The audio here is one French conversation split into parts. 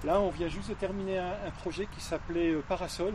Là, on vient juste de terminer un projet qui s'appelait Parasol.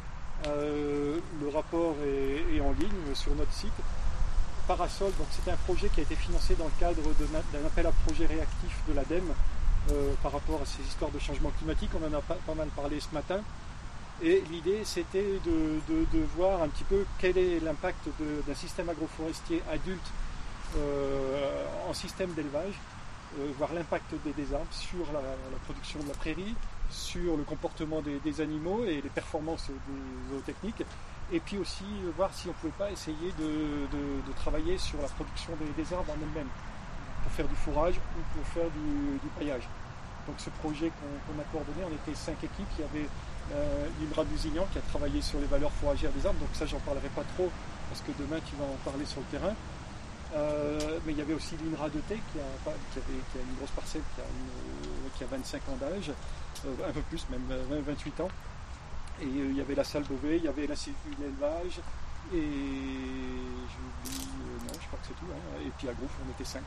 Le rapport est en ligne sur notre site. Parasol, donc c'était un projet qui a été financé dans le cadre d'un appel à projet réactif de l'ADEME par rapport à ces histoires de changement climatique. On en a pas mal parlé ce matin. Et l'idée, c'était de voir un petit peu quel est l'impact d'un système agroforestier adulte en système d'élevage, voir l'impact des arbres sur la production de la prairie, sur le comportement des animaux et les performances des zootechniques, et puis aussi voir si on ne pouvait pas essayer de travailler sur la production des arbres en elles-mêmes, pour faire du fourrage ou pour faire du paillage. Donc ce projet qu'on a coordonné, on était 5 équipes. Il y avait l'INRA Lusignan qui a travaillé sur les valeurs fourragères des arbres, donc ça j'en parlerai pas trop parce que demain tu vas en parler sur le terrain. Mais il y avait aussi l'INRA de Thé qui a une grosse parcelle, qui a 25 ans d'âge, un peu plus, même 28 ans. Et il y avait la salle Beauvais, il y avait l'Institut d'élevage, et j'oublie, non, je crois que c'est tout, hein. Et puis à Groupe, on était 5.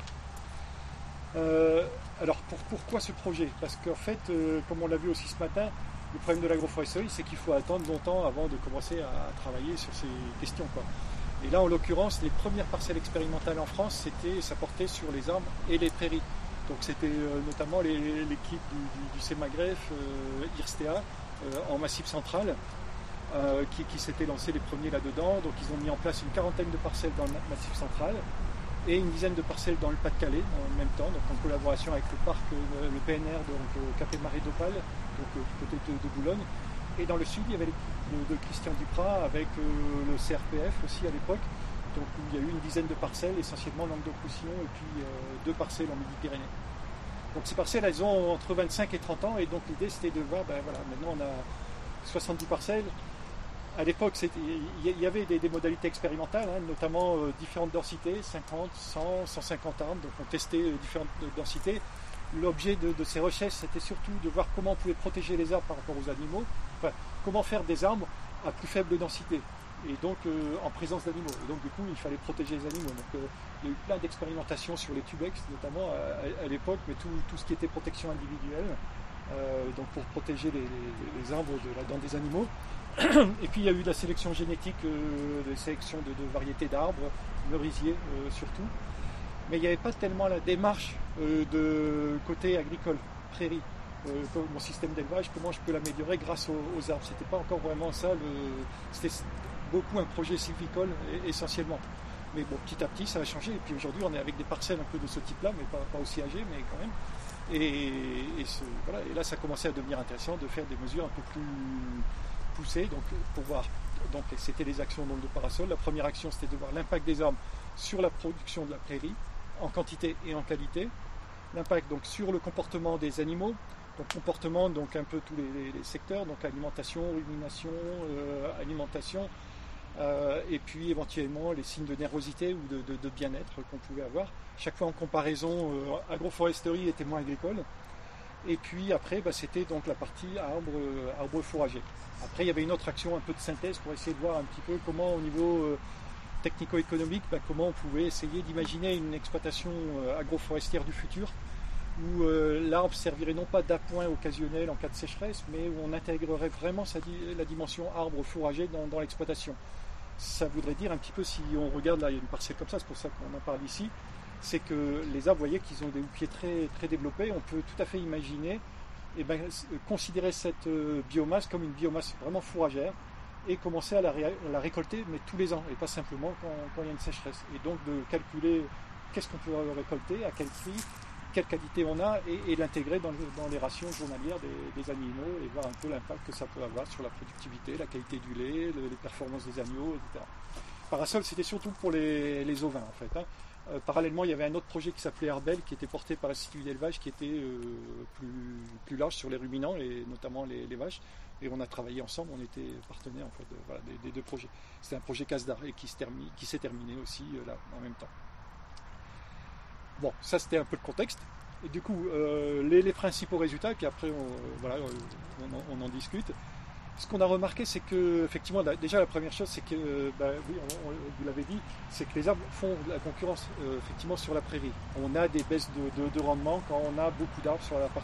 Alors pourquoi ce projet? Parce qu'en fait, comme on l'a vu aussi ce matin, le problème de l'agroforesterie, c'est qu'il faut attendre longtemps avant de commencer à travailler sur ces questions, quoi. Et là, en l'occurrence, les premières parcelles expérimentales en France, ça portait sur les arbres et les prairies. Donc c'était notamment l'équipe du CEMAGREF, IRSTEA, en Massif Central, qui s'était lancé les premiers là-dedans. Donc ils ont mis en place une quarantaine de parcelles dans le Massif Central et une dizaine de parcelles dans le Pas-de-Calais en même temps, donc en collaboration avec le parc, le PNR, donc Cap-et-Marais d'Opale, donc du côté de Boulogne. Et dans le sud, il y avait l'équipe de Christian Duprat avec le CRPF aussi à l'époque, donc où il y a eu une dizaine de parcelles, essentiellement Languedoc-Roussillon, et puis 2 parcelles en Midi-Pyrénées. Donc ces parcelles, elles ont entre 25 et 30 ans, et donc l'idée c'était de voir, maintenant on a 70 parcelles. À l'époque, il y avait des modalités expérimentales, hein, notamment différentes densités, 50, 100, 150 arbres, donc on testait différentes densités. L'objet de ces recherches, c'était surtout de voir comment on pouvait protéger les arbres par rapport aux animaux, enfin, comment faire des arbres à plus faible densité, et donc en présence d'animaux. Et donc du coup, il fallait protéger les animaux. Donc il y a eu plein d'expérimentations sur les tubex, notamment à l'époque, mais tout ce qui était protection individuelle, donc pour protéger les arbres de la dent des animaux. Et puis il y a eu de la sélection génétique, de sélection de variétés d'arbres, merisiers surtout. Mais il n'y avait pas tellement la démarche de côté agricole, prairie, mon système d'élevage, comment je peux l'améliorer grâce aux arbres. C'était pas encore vraiment ça, c'était beaucoup un projet sylvicole essentiellement. Mais bon, petit à petit ça a changé, et puis aujourd'hui on est avec des parcelles un peu de ce type-là, mais pas aussi âgées, mais quand même. Voilà. Et là ça commençait à devenir intéressant de faire des mesures un peu plus poussées, donc pour voir. Donc c'était les actions de Parasol. La première action c'était de voir l'impact des arbres sur la production de la prairie, en quantité et en qualité, l'impact donc sur le comportement des animaux, donc comportement donc un peu tous les secteurs, donc alimentation, rumination, alimentation, et puis éventuellement les signes de nervosité ou de bien-être qu'on pouvait avoir. Chaque fois en comparaison, agroforesterie était moins agricole. Et puis après, c'était donc la partie arbre fourragers. Après, il y avait une autre action un peu de synthèse pour essayer de voir un petit peu comment au niveau technico-économique, comment on pouvait essayer d'imaginer une exploitation agroforestière du futur où l'arbre servirait non pas d'appoint occasionnel en cas de sécheresse, mais où on intégrerait vraiment la dimension arbre fourrager dans l'exploitation. Ça voudrait dire un petit peu, si on regarde là, il y a une parcelle comme ça, c'est pour ça qu'on en parle ici, c'est que les arbres, vous voyez qu'ils ont des houppiers très, très développés. On peut tout à fait imaginer considérer cette biomasse comme une biomasse vraiment fourragère et commencer à la récolter, mais tous les ans, et pas simplement quand il y a une sécheresse. Et donc de calculer qu'est-ce qu'on peut récolter, à quel prix, quelle qualité on a, et l'intégrer dans les rations journalières des animaux, et voir un peu l'impact que ça peut avoir sur la productivité, la qualité du lait, les performances des agneaux, etc. Parasol, c'était surtout pour les ovins, en fait, hein. Parallèlement, il y avait un autre projet qui s'appelait Arbel, qui était porté par l'Institut d'élevage, qui était plus large sur les ruminants, et notamment les vaches. Et on a travaillé ensemble, on était partenaires en fait, des 2 projets. C'était un projet CASDAR et qui s'est terminé aussi là en même temps. Bon, ça c'était un peu le contexte. Et du coup, les principaux résultats, puis après on en discute. Ce qu'on a remarqué, c'est que, effectivement, déjà la première chose, c'est que, oui, vous l'avez dit, c'est que les arbres font de la concurrence effectivement sur la prairie. On a des baisses de rendement quand on a beaucoup d'arbres sur la parcelle.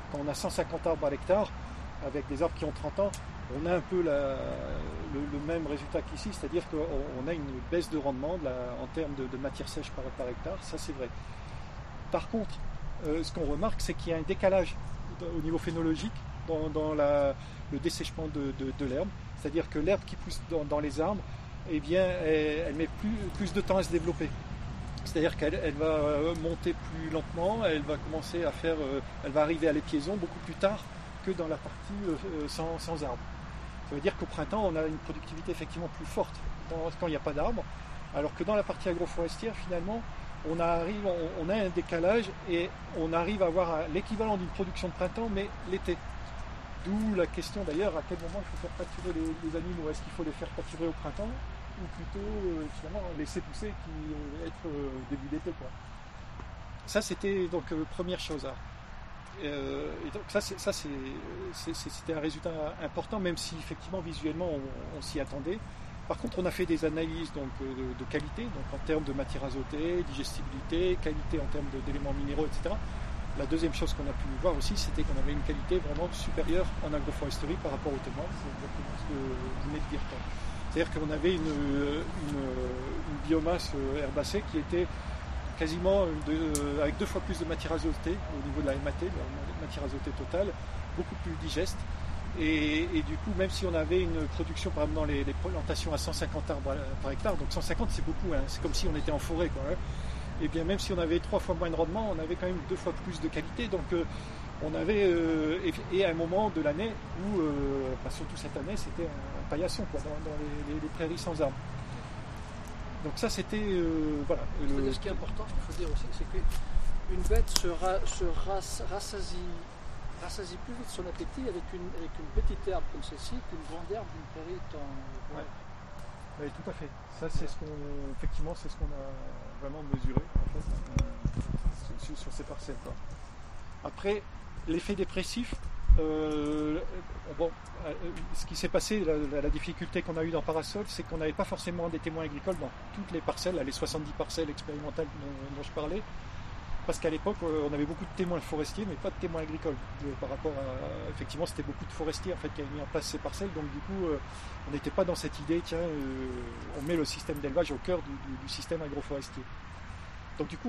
quand on a 150 arbres à l'hectare, avec des arbres qui ont 30 ans, on a un peu le même résultat qu'ici, c'est-à-dire qu'on a une baisse de rendement en termes de matière sèche par hectare, ça c'est vrai. Par contre, ce qu'on remarque, c'est qu'il y a un décalage au niveau phénologique dans le dessèchement de l'herbe, c'est-à-dire que l'herbe qui pousse dans les arbres, eh bien, elle met plus de temps à se développer. C'est-à-dire qu'elle va monter plus lentement, elle va commencer à elle va arriver à l'épiaison beaucoup plus tard que dans la partie sans arbre. Ça veut dire qu'au printemps, on a une productivité effectivement plus forte quand il n'y a pas d'arbres, alors que dans la partie agroforestière, finalement, on a un décalage et on arrive à avoir l'équivalent d'une production de printemps, mais l'été. D'où la question d'ailleurs, à quel moment il faut faire pâturer les animaux. Est-ce qu'il faut les faire pâturer au printemps ou plutôt finalement laisser pousser être début d'été, quoi. Ça c'était donc première chose. Et donc c'était un résultat important, même si effectivement visuellement on s'y attendait. Par contre, on a fait des analyses donc, de qualité, donc en termes de matière azotée, digestibilité, qualité en termes d'éléments minéraux, etc. La deuxième chose qu'on a pu voir aussi, c'était qu'on avait une qualité vraiment supérieure en agroforesterie par rapport au témoin. C'est exactement ce que vous venez de dire. C'est-à-dire qu'on avait une biomasse herbacée qui était quasiment avec 2 fois plus de matière azotée au niveau de la MAT, la matière azotée totale, beaucoup plus digeste. Et du coup, même si on avait une production, par exemple, dans les plantations à 150 arbres par hectare, donc 150 c'est beaucoup, hein, c'est comme si on était en forêt, quoi, hein. Et bien même si on avait 3 fois moins de rendement, on avait quand même 2 fois plus de qualité. Donc on avait, et à un moment de l'année où, surtout cette année, c'était un paillasson, quoi, dans les prairies sans arbres. Donc ça c'était, voilà. Ce qui est important, ce qu'il faut dire aussi, c'est qu'une bête se rassasie plus vite son appétit avec une petite herbe comme celle-ci qu'une grande herbe d'une prairie en... Ouais. Oui, tout à fait. Ça, c'est effectivement, c'est ce qu'on a vraiment mesuré en fait, sur ces parcelles, quoi. Après, l'effet dépressif, ce qui s'est passé, la difficulté qu'on a eue dans Parasol, c'est qu'on n'avait pas forcément des témoins agricoles dans toutes les parcelles, les 70 parcelles expérimentales dont je parlais. Parce qu'à l'époque, on avait beaucoup de témoins forestiers, mais pas de témoins agricoles. Par rapport à, effectivement, c'était beaucoup de forestiers en fait qui avaient mis en place ces parcelles. Donc du coup, on n'était pas dans cette idée, tiens, on met le système d'élevage au cœur du système agroforestier. Donc du coup,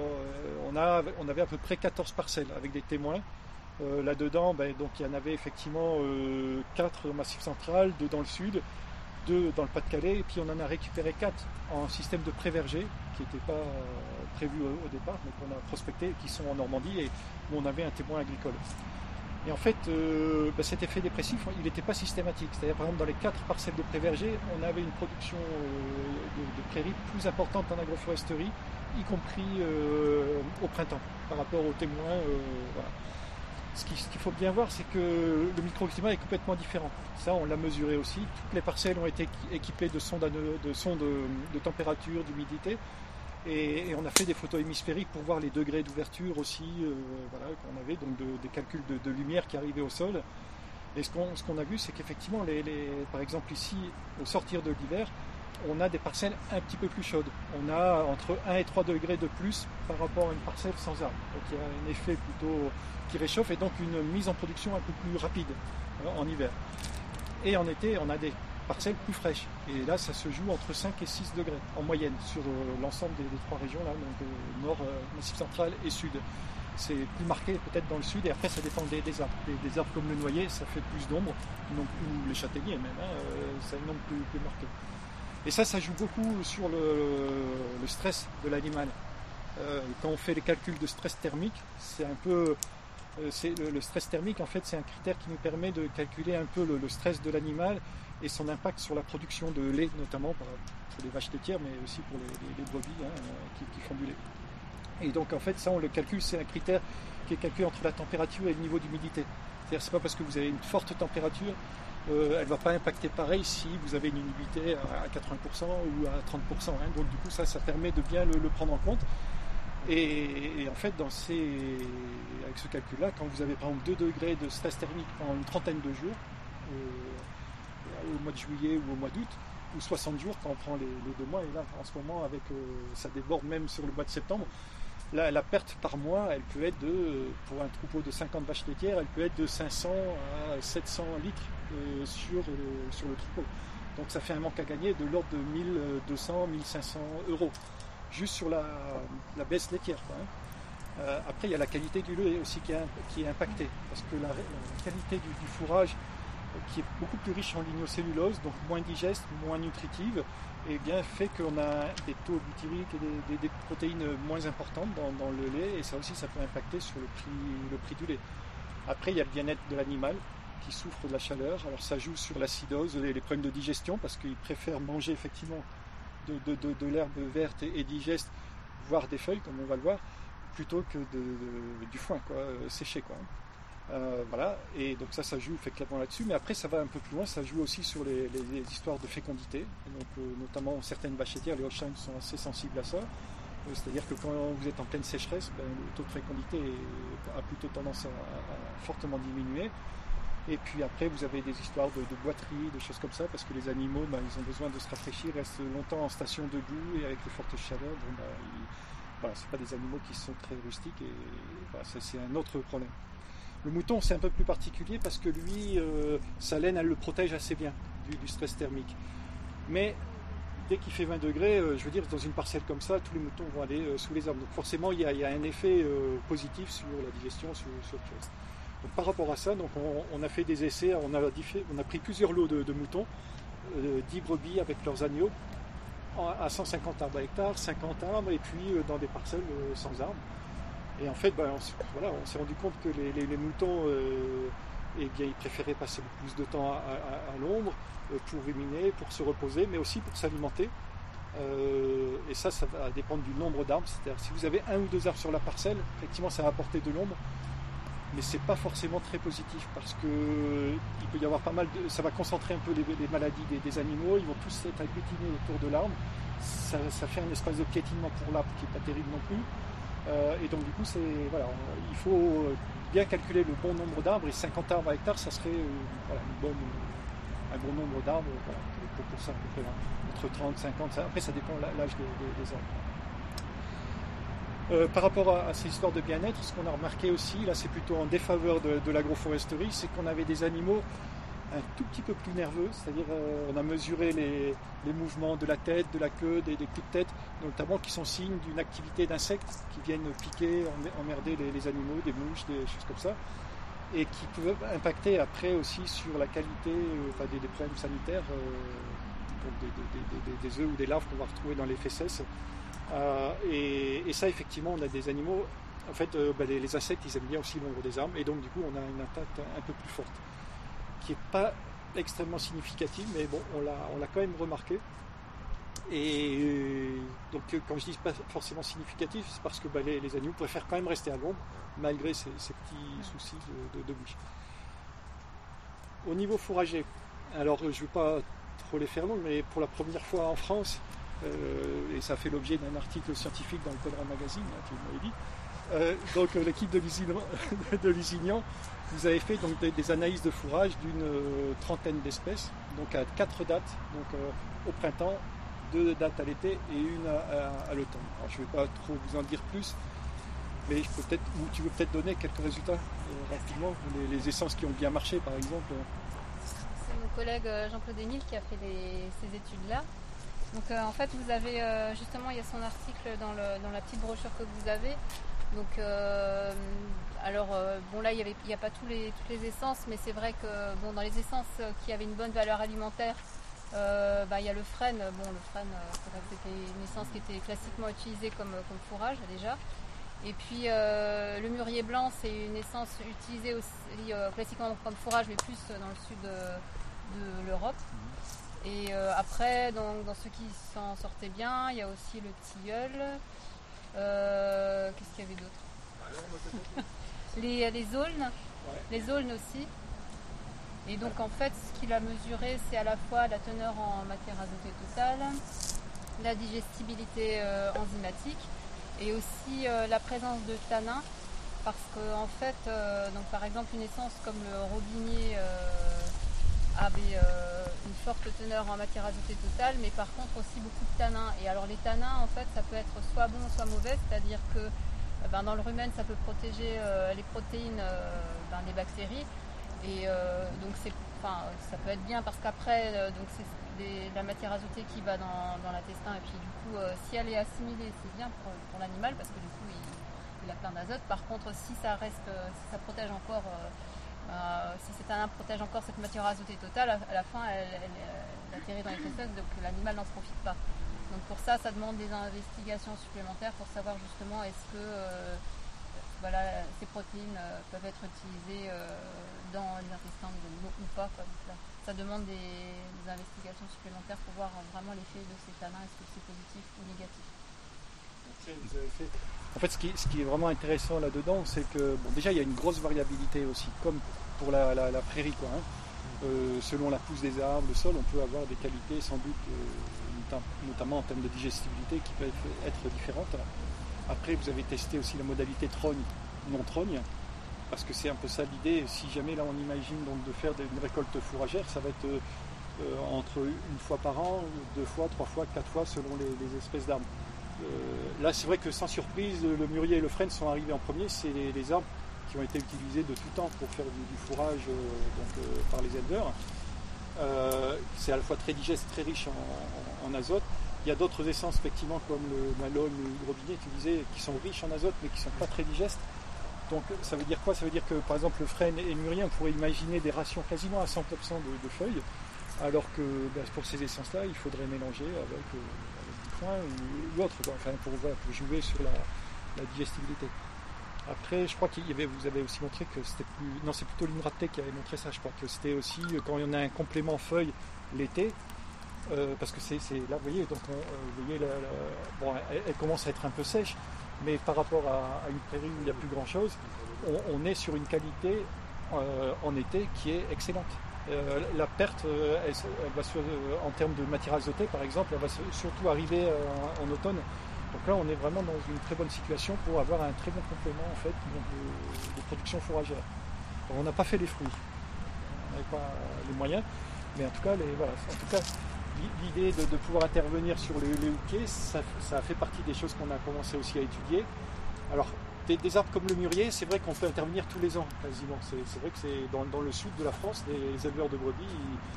on avait à peu près 14 parcelles avec des témoins. Là-dedans, donc il y en avait effectivement 4 au Massif Central, 2 dans le sud, 2 dans le Pas-de-Calais, et puis on en a récupéré 4 en système de pré-verger, qui n'était pas prévu au départ, mais qu'on a prospecté, qui sont en Normandie, et où on avait un témoin agricole. Et en fait, cet effet dépressif, il n'était pas systématique. C'est-à-dire, par exemple, dans les 4 parcelles de pré-verger, on avait une production de prairies plus importante en agroforesterie, y compris au printemps, par rapport aux témoins. Voilà. Ce qu'il faut bien voir, c'est que le microclimat est complètement différent. Ça, on l'a mesuré aussi. Toutes les parcelles ont été équipées de sondes de température, d'humidité. Et on a fait des photos hémisphériques pour voir les degrés d'ouverture aussi. Voilà, qu'on avait donc des calculs de lumière qui arrivaient au sol. Et ce qu'on a vu, c'est qu'effectivement, par exemple ici, au sortir de l'hiver, on a des parcelles un petit peu plus chaudes. On a entre 1 et 3 degrés de plus par rapport à une parcelle sans arbre. Donc il y a un effet plutôt qui réchauffe et donc une mise en production un peu plus rapide en hiver. Et en été, on a des parcelles plus fraîches. Et là, ça se joue entre 5 et 6 degrés en moyenne sur l'ensemble des 3 régions, là, donc nord, Massif Central et sud. C'est plus marqué peut-être dans le sud et après ça dépend des arbres. Des arbres comme le noyer, ça fait plus d'ombre, ou les châtaigniers même, ça est non plus marqué. Et ça joue beaucoup sur le stress de l'animal. Quand on fait les calculs de stress thermique, c'est un peu... le stress thermique, en fait, c'est un critère qui nous permet de calculer un peu le stress de l'animal et son impact sur la production de lait, notamment pour les vaches laitières, mais aussi pour les brebis qui font du lait. Et donc, en fait, ça, on le calcule, c'est un critère qui est calculé entre la température et le niveau d'humidité. C'est-à-dire, c'est pas parce que vous avez une forte température, elle ne va pas impacter pareil si vous avez une humidité à 80% ou à 30%. Donc, du coup, ça permet de bien le prendre en compte. Et en fait, avec ce calcul-là, quand vous avez par exemple 2 degrés de stress thermique pendant une trentaine de jours, au mois de juillet ou au mois d'août, ou 60 jours quand on prend les 2 mois, et là en ce moment ça déborde même sur le mois de septembre, la perte par mois, elle peut être pour un troupeau de 50 vaches laitières, elle peut être de 500 à 700 litres sur le troupeau. Donc ça fait un manque à gagner de l'ordre de 1200, 1500 euros, juste sur la baisse laitière, quoi, hein. Après, il y a la qualité du lait aussi qui est impactée, parce que la qualité du fourrage, qui est beaucoup plus riche en lignocellulose, donc moins digeste, moins nutritive, et bien fait qu'on a des taux butyriques et des protéines moins importantes dans le lait, et ça aussi, ça peut impacter sur le prix du lait. Après, il y a le bien-être de l'animal qui souffre de la chaleur. Alors ça joue sur l'acidose, les problèmes de digestion, parce qu'ils préfèrent manger effectivement de l'herbe verte et digeste, voire des feuilles, comme on va le voir, plutôt que du foin, quoi, séché, quoi. Voilà, et donc ça joue effectivement là-dessus, mais après ça va un peu plus loin, ça joue aussi sur les histoires de fécondité, donc notamment certaines vaches laitières, les Holstein sont assez sensibles à ça, c'est-à-dire que quand vous êtes en pleine sécheresse, le taux de fécondité a plutôt tendance à fortement diminuer, et puis après vous avez des histoires de boiterie, des choses comme ça, parce que les animaux, ils ont besoin de se rafraîchir, ils restent longtemps en station debout, et avec les fortes chaleurs, voilà, c'est pas des animaux qui sont très rustiques, et voilà, ça c'est un autre problème. Le mouton, c'est un peu plus particulier parce que lui, sa laine, elle le protège assez bien du stress thermique. Mais dès qu'il fait 20 degrés, je veux dire, dans une parcelle comme ça, tous les moutons vont aller sous les arbres. Donc forcément, il y a un effet positif sur la digestion, sur autre chose. Donc, par rapport à ça, donc, on a fait des essais, on a pris plusieurs lots de moutons, 10 brebis avec leurs agneaux, à 150 arbres à hectare, 50 arbres, et puis dans des parcelles sans arbres. Et en fait, on s'est rendu compte que les moutons, ils préféraient passer beaucoup plus de temps à l'ombre pour ruminer, pour se reposer, mais aussi pour s'alimenter. Et ça va dépendre du nombre d'arbres. C'est-à-dire, si vous avez 1 ou 2 arbres sur la parcelle, effectivement, ça va apporter de l'ombre, mais c'est pas forcément très positif parce que il peut y avoir pas mal ça va concentrer un peu les maladies des animaux. Ils vont tous être agglutinés autour de l'arbre. Ça fait un espace de piétinement pour l'arbre qui est pas terrible non plus. Et donc du coup, il faut bien calculer le bon nombre d'arbres, et 50 arbres à hectare, ça serait un bon nombre d'arbres pour ça, à peu près, entre 30 50, après ça dépend de l'âge des arbres. Par rapport à ces histoires de bien-être, ce qu'on a remarqué aussi, là c'est plutôt en défaveur de l'agroforesterie, c'est qu'on avait des animaux un tout petit peu plus nerveux, c'est-à-dire on a mesuré les mouvements de la tête, de la queue, des coups de tête, notamment qui sont signes d'une activité d'insectes qui viennent piquer, emmerder les animaux, des mouches, des choses comme ça, et qui peuvent impacter après aussi sur la qualité des problèmes sanitaires, des œufs ou des larves qu'on va retrouver dans les fesses. Et ça, effectivement, on a des animaux, en fait, les insectes, ils aiment bien aussi l'ombre des arbres, et donc du coup, on a une attaque un peu plus forte, qui n'est pas extrêmement significative, mais bon, on l'a quand même remarqué. Et donc, quand je dis pas forcément significatif, c'est parce que les animaux préfèrent quand même rester à l'ombre, malgré ces petits soucis de bouche. Au niveau fourrager, alors je ne vais pas trop les faire longs, mais pour la première fois en France, et ça fait l'objet d'un article scientifique dans le Codra Magazine, qui m'avait dit, donc l'équipe de Lusignan, vous avez fait donc des analyses de fourrage d'une trentaine d'espèces, donc à 4 dates, donc au printemps, 2 dates à l'été et une à l'automne. Alors je ne vais pas trop vous en dire plus, mais tu veux peut-être donner quelques résultats rapidement, les essences qui ont bien marché par exemple. C'est mon collègue Jean-Claude Émile qui a fait ces études-là. Donc en fait vous avez justement, il y a son article dans la petite brochure que vous avez. Donc là il n'y a pas toutes les essences, mais c'est vrai que dans les essences qui avaient une bonne valeur alimentaire, il y a le frêne. Le frêne, c'était une essence qui était classiquement utilisée comme fourrage déjà. Et puis le mûrier blanc, c'est une essence utilisée aussi classiquement comme fourrage, mais plus dans le sud de l'Europe. Et après, dans ceux qui s'en sortaient bien, il y a aussi le tilleul. Qu'est-ce qu'il y avait d'autre? les aulnes, les aulnes aussi. Et donc en fait, ce qu'il a mesuré, c'est à la fois la teneur en matière azotée totale, la digestibilité enzymatique, et aussi la présence de tanins, parce que en fait, donc par exemple une essence comme le robinier avait une forte teneur en matière azotée totale, mais par contre aussi beaucoup de tanins. Et alors les tanins, en fait, ça peut être soit bon, soit mauvais, c'est-à-dire que dans le rumen, ça peut protéger les protéines des bactéries. Et donc ça peut être bien parce qu'après, c'est la matière azotée qui va dans l'intestin. Et puis du coup, si elle est assimilée, c'est bien pour l'animal parce que du coup, il a plein d'azote. Par contre, si ça protège encore, si cet ananas protège encore cette matière azotée totale, à la fin, elle atterrit dans les fesses, donc l'animal n'en profite pas. Donc pour ça demande des investigations supplémentaires pour savoir justement est-ce que ces protéines peuvent être utilisées dans les intestins des animaux ou pas. Donc là, ça demande des investigations supplémentaires pour voir vraiment l'effet de ces tanins, est-ce que c'est positif ou négatif. En fait, ce qui est vraiment intéressant là-dedans, c'est que déjà il y a une grosse variabilité aussi, comme pour la prairie, quoi. Selon la pousse des arbres, le sol, on peut avoir des qualités sans doute, notamment en termes de digestibilité, qui peuvent être différentes. Après, vous avez testé aussi la modalité trogne, non trogne, parce que c'est un peu ça l'idée. Si jamais là on imagine donc de faire une récolte fourragère, ça va être entre une fois par an, 2 fois, 3 fois, 4 fois selon les espèces d'arbres. Là, c'est vrai que sans surprise, le mûrier et le frêne sont arrivés en premier. C'est les arbres qui ont été utilisés de tout temps pour faire du fourrage par les éleveurs. C'est à la fois très digeste, très riche en azote. Il y a d'autres essences, effectivement, comme le malogne ou le robinet, tu disais, qui sont riches en azote, mais qui ne sont pas très digestes. Donc, ça veut dire quoi? Ça veut dire que, par exemple, le frêne et le mûrier, on pourrait imaginer des rations quasiment à 100% de feuilles, alors que pour ces essences-là, il faudrait mélanger avec du foin ou autre, pour jouer sur la digestibilité. Après, je crois vous avez aussi montré que c'était plus... Non, c'est plutôt l'Inratec qui avait montré ça, je crois, que c'était aussi quand il y en a un complément feuille l'été, parce que c'est là, vous voyez, donc vous voyez, elle commence à être un peu sèche, mais par rapport à une prairie où il n'y a plus grand-chose, on est sur une qualité en été qui est excellente. La perte, elle va en termes de matière azotée, par exemple, elle va surtout arriver en automne. Donc là, on est vraiment dans une très bonne situation pour avoir un très bon complément en fait, de production fourragère. Alors, on n'a pas fait les fruits, on n'avait pas les moyens, mais en tout cas, l'idée de pouvoir intervenir sur les hookers, ça fait partie des choses qu'on a commencé aussi à étudier. Alors, des arbres comme le mûrier, c'est vrai qu'on peut intervenir tous les ans quasiment. C'est vrai que c'est dans le sud de la France, les éleveurs de brebis,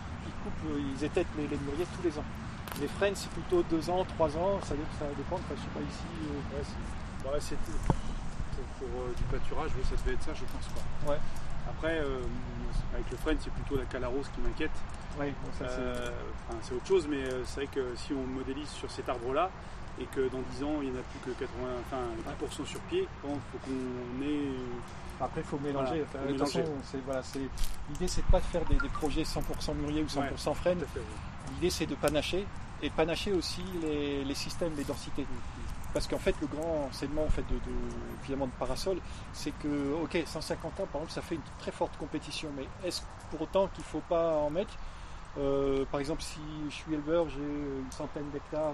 ils étêtent les mûriers tous les ans. Les frênes, c'est plutôt 2 ans, 3 ans, ça dépend. Enfin, je sais pas ici. C'était pour du pâturage, ça devait être ça, je pense. Quoi. Ouais. Après, avec le frêne, c'est plutôt la calarose qui m'inquiète. Ouais, c'est autre chose, mais c'est vrai que si on modélise sur cet arbre-là, et que dans 10 ans, il n'y en a plus que 10% sur pied, il faut qu'on ait... Après, il faut mélanger. Voilà, de toute façon, l'idée, c'est de pas de faire des projets 100% mûrier ou 100% frêne. L'idée, c'est de panacher, et panacher aussi les systèmes, les densités. Parce qu'en fait, le grand enseignement finalement de Parasol, c'est que, 150 ans, par exemple, ça fait une très forte compétition, mais est-ce pour autant qu'il ne faut pas en mettre par exemple, si je suis éleveur, j'ai une centaine d'hectares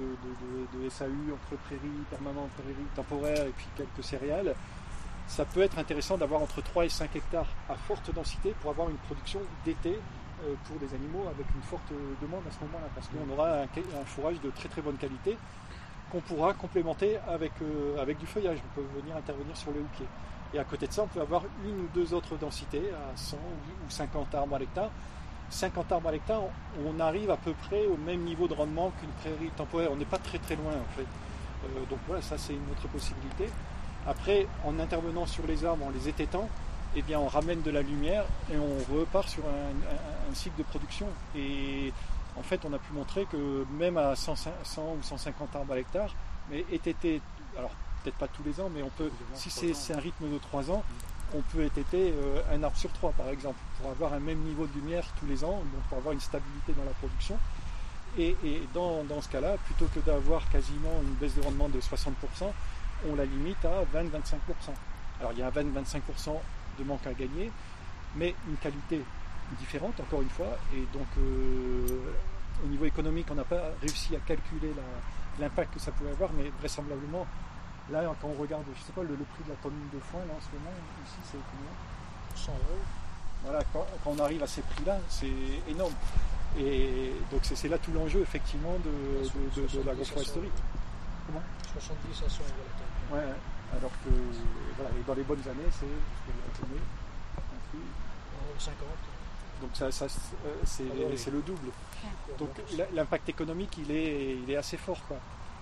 de SAU entre prairies permanentes, prairies temporaires et puis quelques céréales, ça peut être intéressant d'avoir entre 3 et 5 hectares à forte densité pour avoir une production d'été pour des animaux avec une forte demande à ce moment-là, parce qu'on aura un fourrage de très très bonne qualité qu'on pourra complémenter avec du feuillage. On peut venir intervenir sur le hookers. Et à côté de ça, on peut avoir 1 ou 2 autres densités à 100 ou 50 arbres à l'hectare. 50 arbres à l'hectare, on arrive à peu près au même niveau de rendement qu'une prairie temporaire. On n'est pas très très loin en fait. Donc voilà, ça c'est une autre possibilité. Après, en intervenant sur les arbres, en les étêtant, eh bien, on ramène de la lumière et on repart sur un cycle de production. Et en fait, on a pu montrer que même à 100 ou 150 arbres à l'hectare, mais étêter, alors peut-être pas tous les ans, mais on peut, si c'est un rythme de 3 ans, on peut étêter un arbre sur 3 par exemple, pour avoir un même niveau de lumière tous les ans, donc pour avoir une stabilité dans la production. Et dans ce cas-là, plutôt que d'avoir quasiment une baisse de rendement de 60%, on la limite à 20-25%. Alors il y a 20-25% de manque à gagner, mais une qualité différente encore une fois, et donc au niveau économique on n'a pas réussi à calculer l'impact que ça pouvait avoir, mais vraisemblablement là quand on regarde, je sais pas, le prix de la tonne de foin là en ce moment, ici c'est combien? 100 €. Voilà, quand on arrive à ces prix là, c'est énorme. Et donc c'est là tout l'enjeu effectivement de l'agroforesterie. Comment? 70 à 100 € la tonne. Ouais. Alors que voilà, et dans les bonnes années, c'est un prix. 50. Donc c'est le double. Donc l'impact économique il est assez fort quoi.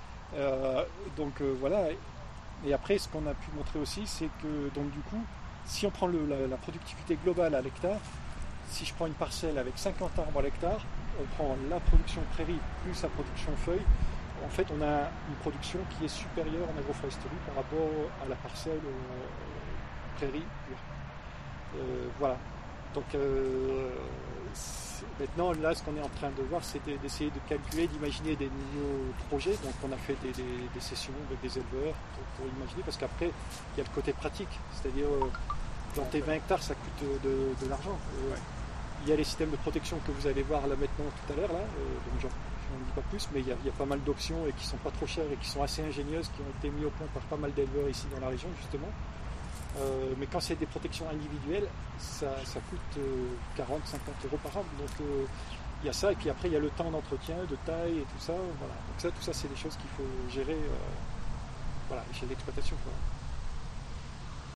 Voilà. Et après ce qu'on a pu montrer aussi c'est que donc du coup si on prend la productivité globale à l'hectare, si je prends une parcelle avec 50 arbres à l'hectare, on prend la production prairie plus la production feuille, en fait on a une production qui est supérieure en agroforesterie par rapport à la parcelle prairie pure. Voilà. Donc maintenant, là, ce qu'on est en train de voir, c'est d'essayer de calculer, d'imaginer des nouveaux projets. Donc on a fait des sessions avec des éleveurs pour imaginer, parce qu'après, il y a le côté pratique. C'est-à-dire, planter 20 hectares, ça coûte de l'argent. Il y a les systèmes de protection que vous allez voir là maintenant tout à l'heure, là. Donc j'en dis pas plus, mais il y a pas mal d'options et qui sont pas trop chères et qui sont assez ingénieuses, qui ont été mises au point par pas mal d'éleveurs ici dans la région, justement. Mais quand c'est des protections individuelles, ça coûte 40-50 euros par arbre. Donc il y a ça, et puis après il y a le temps d'entretien, de taille et tout ça. Voilà. Donc tout ça c'est des choses qu'il faut gérer chez l'exploitation.